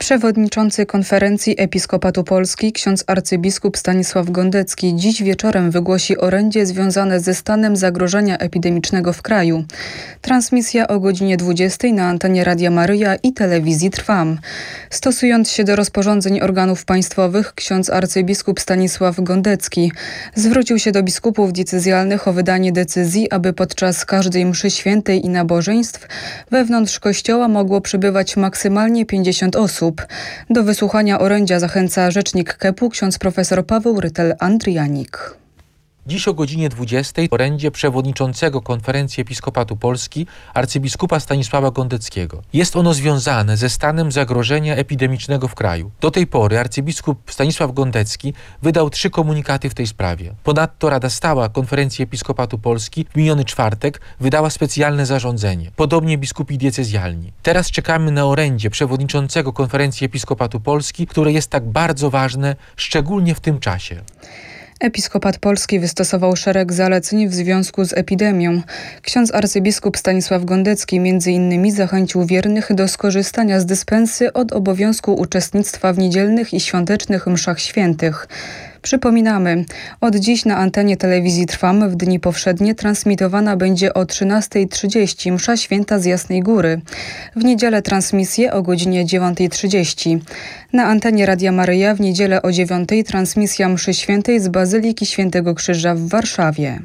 Przewodniczący Konferencji Episkopatu Polski ksiądz arcybiskup Stanisław Gondecki dziś wieczorem wygłosi orędzie związane ze stanem zagrożenia epidemicznego w kraju. Transmisja o godzinie 20 na antenie Radia Maryja i telewizji Trwam. Stosując się do rozporządzeń organów państwowych, ksiądz arcybiskup Stanisław Gondecki zwrócił się do biskupów diecezjalnych o wydanie decyzji, aby podczas każdej mszy świętej i nabożeństw wewnątrz kościoła mogło przybywać maksymalnie 50 osób. Do wysłuchania orędzia zachęca rzecznik KEP-u ksiądz profesor Paweł Rytel-Andrianik. Dziś o godzinie 20 orędzie przewodniczącego Konferencji Episkopatu Polski arcybiskupa Stanisława Gondeckiego. Jest ono związane ze stanem zagrożenia epidemicznego w kraju. Do tej pory arcybiskup Stanisław Gondecki wydał 3 komunikaty w tej sprawie. Ponadto Rada Stała Konferencji Episkopatu Polski w miniony czwartek wydała specjalne zarządzenie. Podobnie biskupi diecezjalni. Teraz czekamy na orędzie przewodniczącego Konferencji Episkopatu Polski, które jest tak bardzo ważne, szczególnie w tym czasie. Episkopat Polski wystosował szereg zaleceń w związku z epidemią. Ksiądz arcybiskup Stanisław Gondecki m.in. zachęcił wiernych do skorzystania z dyspensy od obowiązku uczestnictwa w niedzielnych i świątecznych mszach świętych. Przypominamy, od dziś na antenie telewizji Trwam w dni powszednie transmitowana będzie o 13:30 msza święta z Jasnej Góry. W niedzielę transmisję o godzinie 9:30. Na antenie Radia Maryja w niedzielę o 9:00 transmisja mszy świętej z Bazyliki Świętego Krzyża w Warszawie.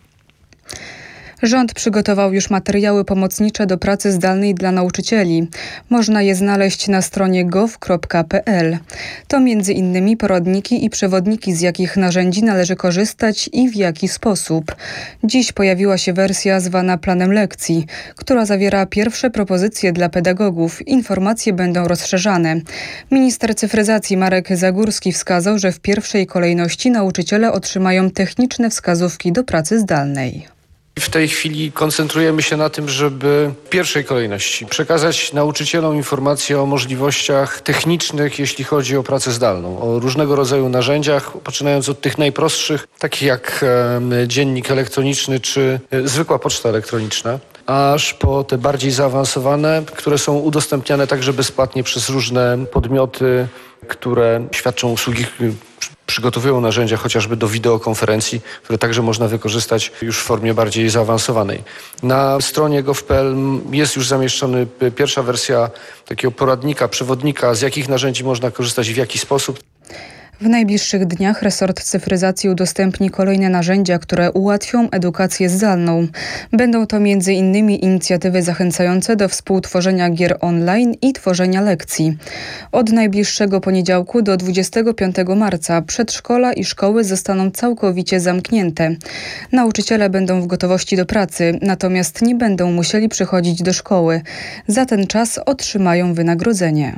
Rząd przygotował już materiały pomocnicze do pracy zdalnej dla nauczycieli. Można je znaleźć na stronie gov.pl. To m.in. poradniki i przewodniki, z jakich narzędzi należy korzystać i w jaki sposób. Dziś pojawiła się wersja zwana planem lekcji, która zawiera pierwsze propozycje dla pedagogów. Informacje będą rozszerzane. Minister cyfryzacji Marek Zagórski wskazał, że w pierwszej kolejności nauczyciele otrzymają techniczne wskazówki do pracy zdalnej. W tej chwili koncentrujemy się na tym, żeby w pierwszej kolejności przekazać nauczycielom informacje o możliwościach technicznych, jeśli chodzi o pracę zdalną, o różnego rodzaju narzędziach, poczynając od tych najprostszych, takich jak dziennik elektroniczny czy zwykła poczta elektroniczna, aż po te bardziej zaawansowane, które są udostępniane także bezpłatnie przez różne podmioty, które świadczą usługi, przygotowują narzędzia chociażby do wideokonferencji, które także można wykorzystać już w formie bardziej zaawansowanej. Na stronie gov.pl jest już zamieszczony pierwsza wersja takiego poradnika, przewodnika, z jakich narzędzi można korzystać i w jaki sposób. W najbliższych dniach resort cyfryzacji udostępni kolejne narzędzia, które ułatwią edukację zdalną. Będą to m.in. inicjatywy zachęcające do współtworzenia gier online i tworzenia lekcji. Od najbliższego poniedziałku do 25 marca przedszkola i szkoły zostaną całkowicie zamknięte. Nauczyciele będą w gotowości do pracy, natomiast nie będą musieli przychodzić do szkoły. Za ten czas otrzymają wynagrodzenie.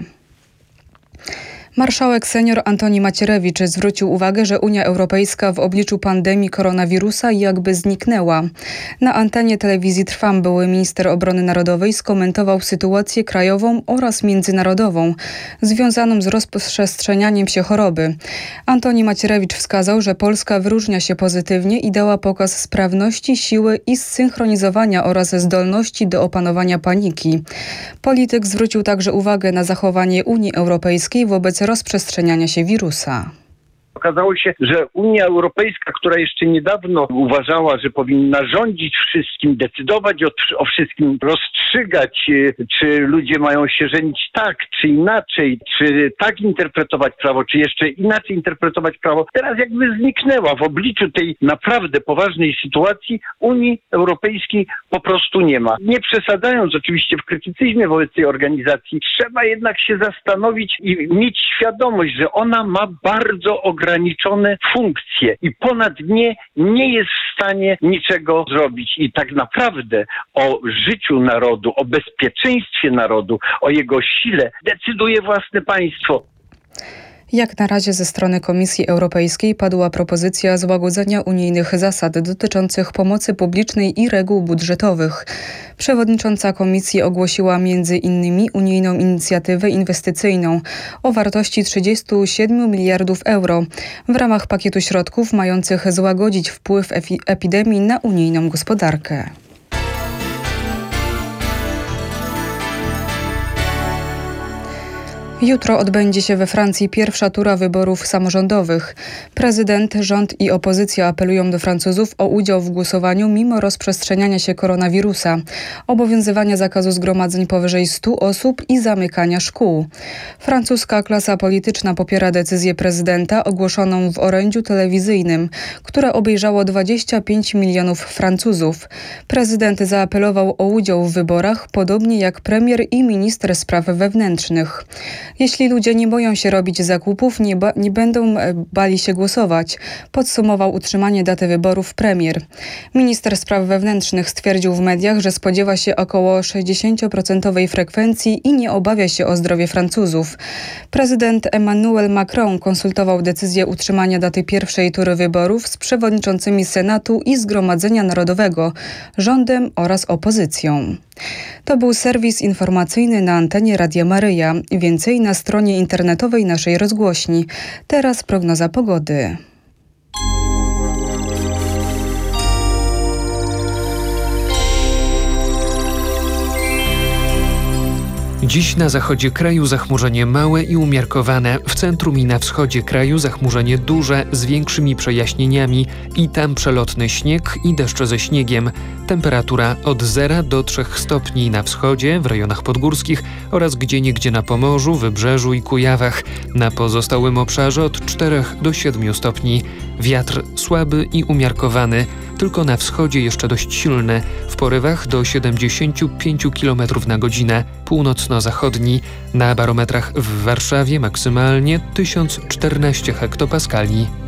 Marszałek senior Antoni Macierewicz zwrócił uwagę, że Unia Europejska w obliczu pandemii koronawirusa jakby zniknęła. Na antenie telewizji Trwam były minister obrony narodowej skomentował sytuację krajową oraz międzynarodową związaną z rozprzestrzenianiem się choroby. Antoni Macierewicz wskazał, że Polska wyróżnia się pozytywnie i dała pokaz sprawności, siły i zsynchronizowania oraz zdolności do opanowania paniki. Polityk zwrócił także uwagę na zachowanie Unii Europejskiej wobec rozprzestrzeniania się wirusa. Okazało się, że Unia Europejska, która jeszcze niedawno uważała, że powinna rządzić wszystkim, decydować o wszystkim, rozstrzygać, czy ludzie mają się żenić tak, czy inaczej, czy tak interpretować prawo, czy jeszcze inaczej interpretować prawo, teraz jakby zniknęła. W obliczu tej naprawdę poważnej sytuacji Unii Europejskiej po prostu nie ma. Nie przesadzając oczywiście w krytycyzmie wobec tej organizacji, trzeba jednak się zastanowić i mieć świadomość, że ona ma bardzo ograniczone funkcje i ponad nie jest w stanie niczego zrobić. I tak naprawdę o życiu narodu, o bezpieczeństwie narodu, o jego sile decyduje własne państwo. Jak na razie ze strony Komisji Europejskiej padła propozycja złagodzenia unijnych zasad dotyczących pomocy publicznej i reguł budżetowych. Przewodnicząca Komisji ogłosiła m.in. unijną inicjatywę inwestycyjną o wartości 37 miliardów euro w ramach pakietu środków mających złagodzić wpływ epidemii na unijną gospodarkę. Jutro odbędzie się we Francji pierwsza tura wyborów samorządowych. Prezydent, rząd i opozycja apelują do Francuzów o udział w głosowaniu mimo rozprzestrzeniania się koronawirusa, obowiązywania zakazu zgromadzeń powyżej 100 osób i zamykania szkół. Francuska klasa polityczna popiera decyzję prezydenta ogłoszoną w orędziu telewizyjnym, które obejrzało 25 milionów Francuzów. Prezydent zaapelował o udział w wyborach, podobnie jak premier i minister spraw wewnętrznych. Jeśli ludzie nie boją się robić zakupów, nie będą bali się głosować, podsumował utrzymanie daty wyborów premier. Minister spraw wewnętrznych stwierdził w mediach, że spodziewa się około 60% frekwencji i nie obawia się o zdrowie Francuzów. Prezydent Emmanuel Macron konsultował decyzję utrzymania daty pierwszej tury wyborów z przewodniczącymi Senatu i Zgromadzenia Narodowego, rządem oraz opozycją. To był serwis informacyjny na antenie Radia Maryja. Więcej na stronie internetowej naszej rozgłośni. Teraz prognoza pogody. Dziś na zachodzie kraju zachmurzenie małe i umiarkowane, w centrum i na wschodzie kraju zachmurzenie duże z większymi przejaśnieniami i tam przelotny śnieg i deszcze ze śniegiem. Temperatura od 0 do 3 stopni na wschodzie, w rejonach podgórskich oraz gdzieniegdzie na Pomorzu, Wybrzeżu i Kujawach. Na pozostałym obszarze od 4 do 7 stopni. Wiatr słaby i umiarkowany, tylko na wschodzie jeszcze dość silny, w porywach do 75 km na godzinę. Północno-zachodni, na barometrach w Warszawie maksymalnie 1014 hektopaskali.